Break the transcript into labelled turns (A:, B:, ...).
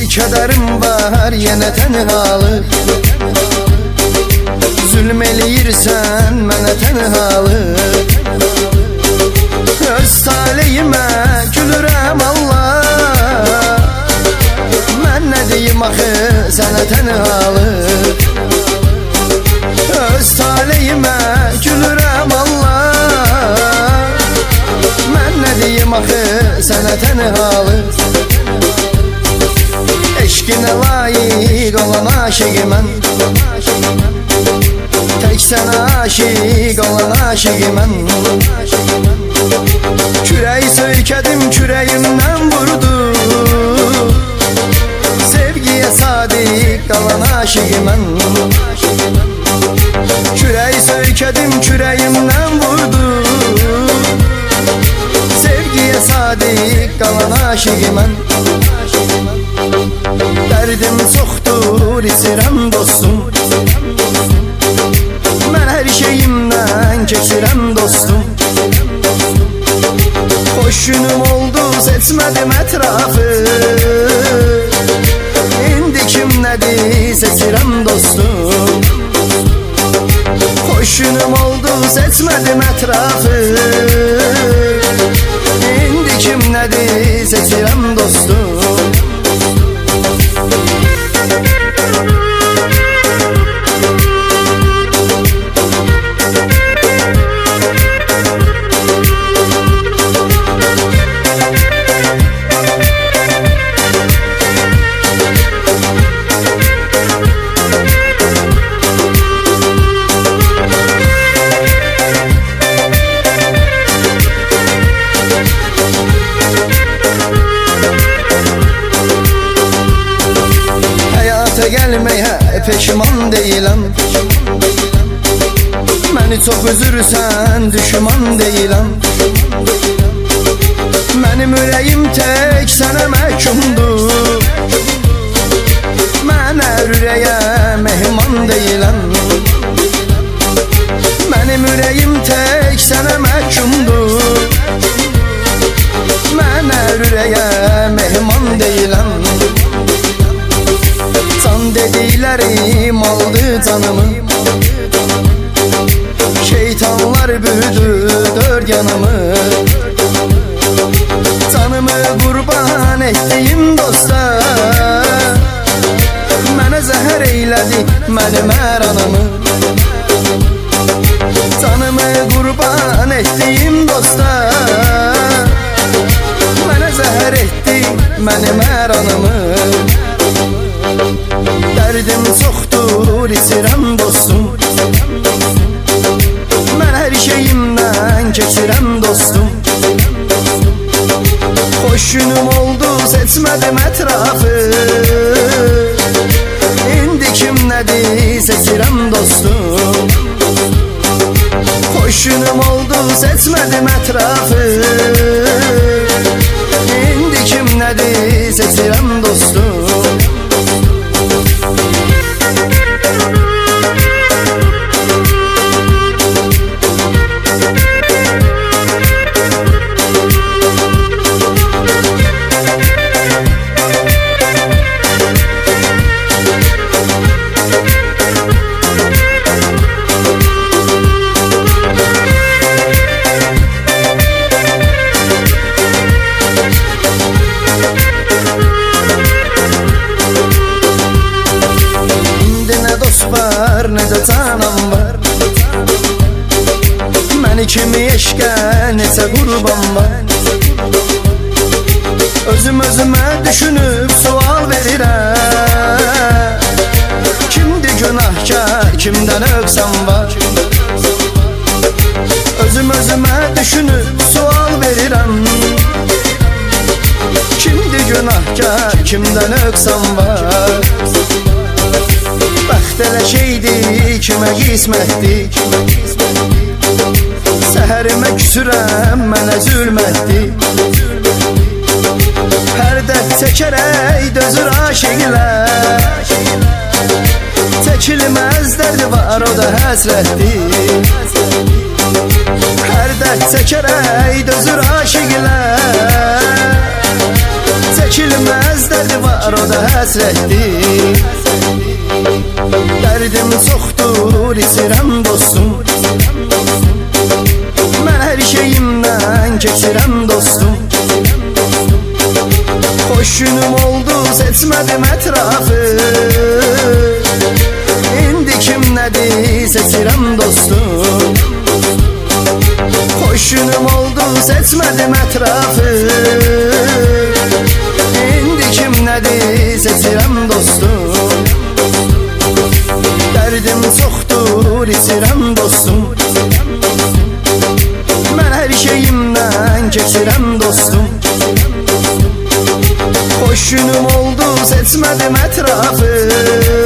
A: kədərim var yenə tənhalıq. Zülm eləyirsən mənə tənhalıq. Öz taleyimə gülürəm Allah. Mən nə deyim axı sənə tənhalıq. Öz taleyimə gülürəm Allah. Mən nə deyim axı sənə tənhalıq. Eşqinə layiq olan aşıqı mən. Tək sənə aşiq olan aşıqı mən. Kürəyi söykədim, kürəyimdən vurdu. Sevgiyə sadiq qalan aşıqı mən. Kürəyi söykədim, kürəyimdən vurdu. Sevgiyə sadiq qalan aşıqı mən. Dərdim çoxdur, içirəm dostum. Mən hər şeyimdən keçirəm dostum. Xoş günüm oldu, seçmədim ətrafı. İndi kim nədir, seçirəm dostum. Xoş günüm oldu, seçmədim ətrafı. İndi kim nədir, seçirəm dostum. Gəlməyə peşman deyiləm. Məni çox üzürsən, düşman deyiləm. Mənim ürəyim tək sənə məhkumdur. Mən hər ürəyə mehman deyiləm. Mənim ürəyim tək sənə məhkumdur. Mən hər ürəyə mehman deyiləm. Can dediklərim aldı canımı. Şeytanlar büyüdü dörd yanımı. Canımı qurban etdiyim dostlar. Mənə zəhər eylədi mənim hər anamı. Canımı qurban etdiyim dostlar. Mənə zəhər etdi mənim hər anamı. Dərdim çoxdur, içirəm dostum. Mən hər şeyimdən keçirəm dostum. Xoş günüm oldu, seçmədim ətrafı. İndi kim nədir, seçirəm dostum. Xoş günüm oldu, seçmədim ətrafı. İndi kim nədir, seçirəm dostum. Nə də canım var. Məni kimi eşqə neçə qurban var. Özüm özümə düşünüb sual verirəm. Kimdir günahkar, kimdə nöqsan var. Özüm özümə düşünüb sual verirəm. Kimdir günahkar, kimdə nöqsan var. Bəxt elə şeydir, kimə qismətdir. Səhərimə küsürəm, mənə zülmətdir. Hər dərd çəkərək dözür aşiqlər. Çəkilməz dərdi var, o da həsrətdir. Hər dərd çəkərək dözür aşiqlər. Çəkilməz dərdi var, o da həsrətdir. həsrətdir. Dərdim çoxdur, içirəm dostum. Mən hər şeyimdən keçirəm dostum. Xoş günüm oldu, seçmədim ətrafı. İndi kim nədir, seçirəm dostum. Xoş günüm oldu, seçmədim ətrafı. İndi kim nədir, seçirəm dostum. Dərdim çoxdur, içirəm dostum. Mən hər şeyimdən keçirəm dostum. Xoş günüm oldu, seçmədim ətrafı.